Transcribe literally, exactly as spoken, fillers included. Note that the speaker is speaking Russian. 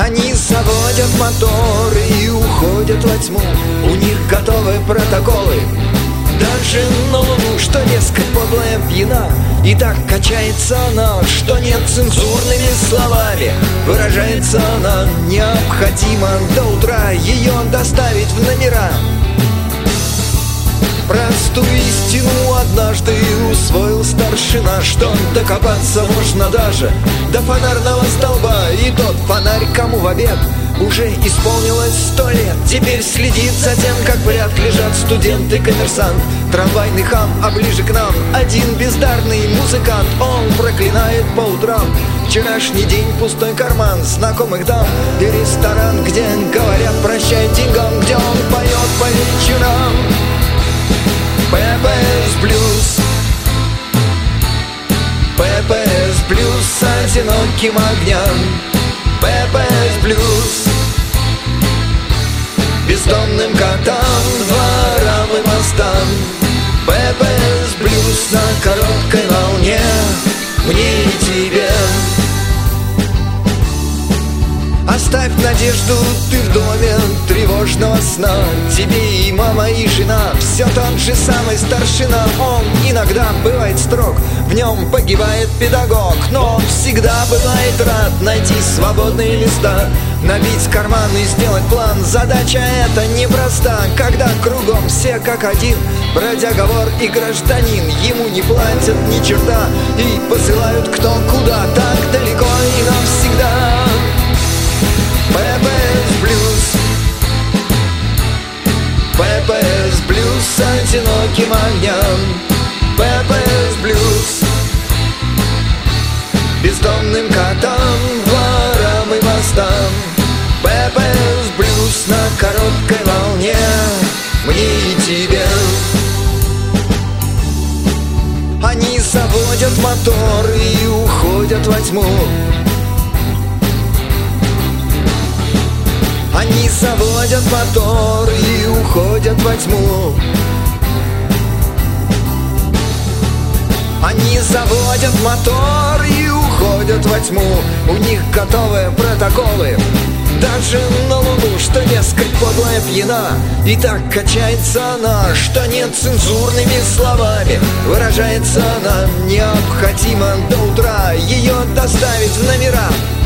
Они заводят моторы и уходят во тьму. У них готовы протоколы даже на луну, что, дескать, подлая пьяна. И так качается она, что нет цензурными словами. Выражается она необходимо до утра ее доставить в номера. Простую истину однажды усвоил старшина, что докопаться можно даже до фонарного столба. И тот фонарь, кому в обед уже исполнилось сто лет, теперь следит за тем, как в ряд лежат студент и коммерсант. Трамвайный хам, а ближе к нам один бездарный музыкант. Он проклинает по утрам вчерашний день, пустой карман знакомых дам и ресторан, где говорят прощай деньгам, где он поет по вечерам ППС блюз, ППС блюз с одиноким огням, ППС блюз бездомным котам, дворам и мостам, ППС блюз на короткой волне мне и тебе. Оставь надежду ты в доме тревожного сна. Тебе и мама, и жена все тот же самый старшина. Он иногда бывает строг, в нем погибает педагог, но он всегда бывает рад найти свободные места, набить карман и сделать план. Задача эта непроста, когда кругом все как один, бродяга, вор и гражданин. Ему не платят ни черта и посылают кто куда, так далеко и навсегда. ППС блюз, ППС блюз с одиноким огням, ППС блюз бездомным котам, дворам и мостам, ППС блюз на короткой волне мне и тебе. Они заводят мотор и уходят во тьму. Они заводят мотор и уходят во тьму. Они заводят мотор и уходят во тьму. У них готовые протоколы даже на луну, что, дескать, подлая пьяна. И так качается она, что нет цензурными словами. Выражается она необходимо до утра ее доставить в номера.